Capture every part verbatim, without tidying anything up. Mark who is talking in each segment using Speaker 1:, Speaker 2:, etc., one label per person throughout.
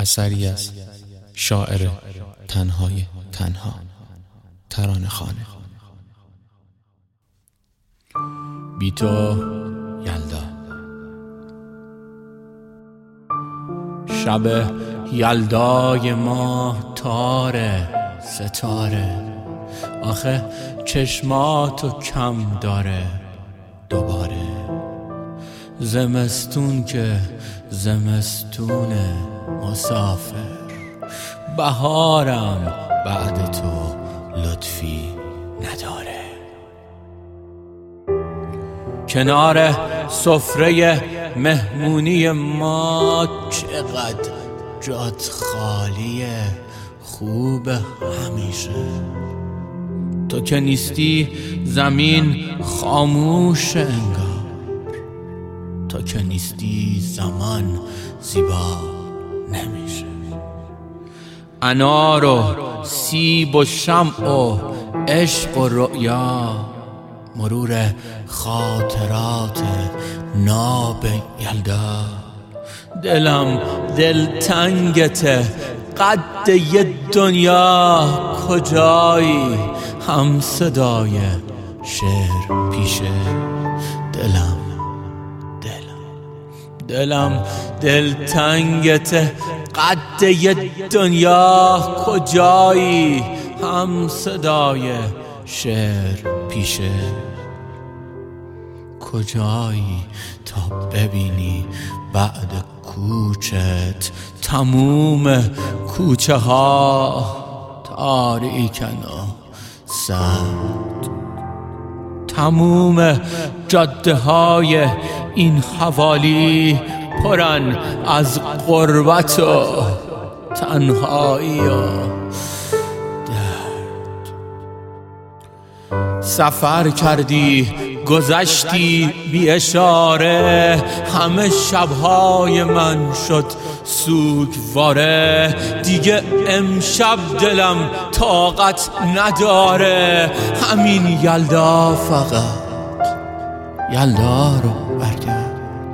Speaker 1: اثری از شاعر تنهای تنها، ترانه خوانه. بی تو یلدا. شب یلدای ما تاره ستاره، آخه چشماتو کم داره دوباره. زمستون که زمستونه مسافر، بهارم بعد تو لطفی نداره. کنار سفره مهمونی ما چقدر جات خالیه، خوب همیشه. تو که نیستی زمین خاموش انگار، تو که نیستی زمان زیبا نمیشه. انار و سیب و شمع و عشق و رؤیا، مرور خاطرات ناب یلدا. دلم دلتنگته قد یه دنیا، کجایی هم صدای شعر پیشه. دلم دلم دلم دلتنگته قد یه دنیا، کجایی هم صدای شعر پیشه. کجایی تا ببینی بعد کوچت تموم کوچه ها تاریکن و سرد، تموم جاده های این حوالی پرن از غربت و تنهایی و درد. سفر کردی گذشتی بی اشاره، همه شبهای من شد سوگواره. دیگه امشب دلم طاقت نداره، همین یلدا فقط یلدا رو برگرد.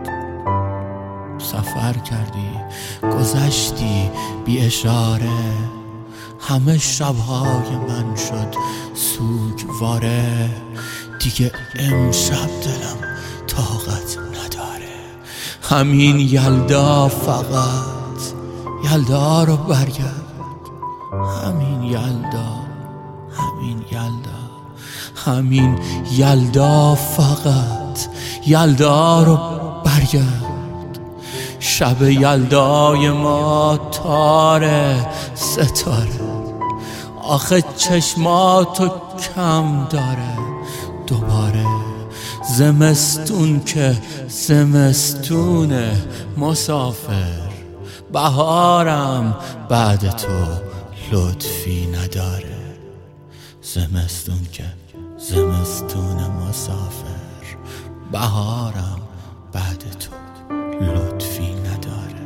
Speaker 1: سفر کردی گذشتی بی اشاره، همه شبهای من شد سوگواره. دیگه امشب دلم طاقت نداره، همین یلدا فقط یلدا رو برگرد. همین یلدا همین یلدا همین یلدا فقط یلدا رو برگرد. شب یلدای ما تاره ستاره، آخه چشماتو کم داره دوباره. زمستون که زمستونه مسافر، بهارم بعد تو لطفی نداره. زمستون که زمستون مسافر، بهارم بعد تو لطفی نداره.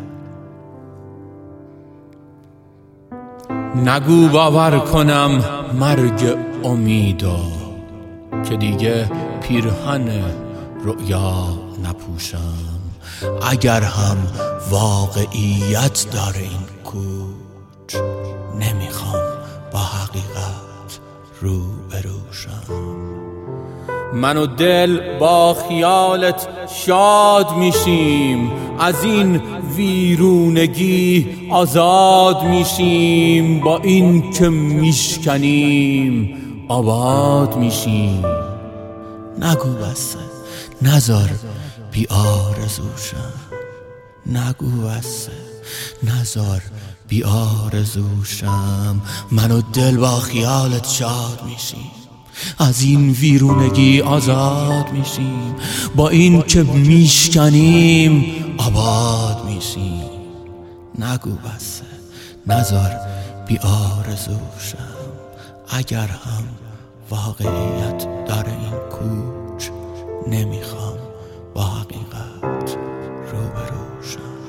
Speaker 1: نگو باور کنم مرگ امیدو، که دیگه پیرهن رؤیا نپوشم. اگر هم واقعیت داره این کوچ، نمیخوام با حقیقت رو بروشم. من و دل با خیالت شاد میشیم، از این ویرونگی آزاد میشیم. با این که میشکنیم آباد میشیم. نگو بسه نزار بی آرزوشم، نگو بسه نزار بی آرزوشم. من و دل با خیالت شاد میشیم، از این ویرونگی آزاد میشیم. با این که میشکنیم آباد میشیم. نگو بسه نزار بی آرزوشم، اگر هم واقعیت داره این کوچ، نمیخوام با حقیقت روبروشم.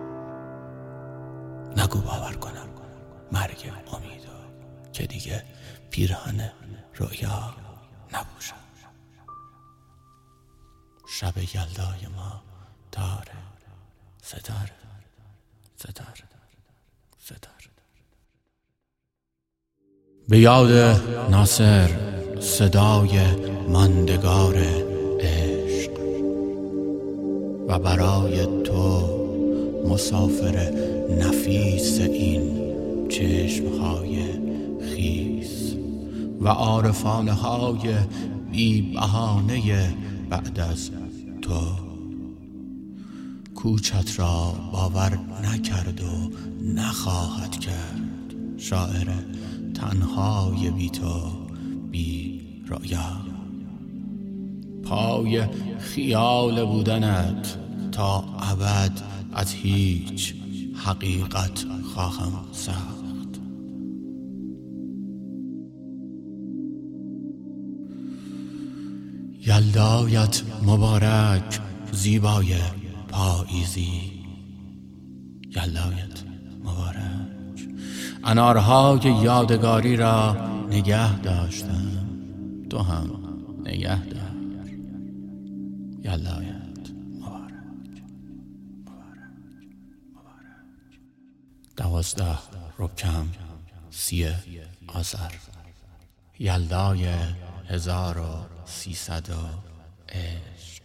Speaker 1: نگو باور کنم مرگ امیدو، که دیگه پیرهن رؤیا نپوشم. شب یلدای ما تاره ستاره ستاره. به یاد ناصر، صدای ماندگار عشق، و برای تو مسافر نفیس این چشمهای خیس و عارفانه های بی بهانه بعد از تو. کوچت را باور نکرد و نخواهد کرد شاعر تنهای بی تو بی رؤیا. پای خیال بودنت تا ابد از هیچ حقیقت خواهم ساخت. یلدایت مبارک زیبای پاییزی، یلدایت مبارک. انارهای یادگاری را نگه داشتم، تو هم نگه دار. یلدایت مبارک مبارک مبارک. دوازده ربکم سی آذر، یلدای هزار و سیصد و عشق.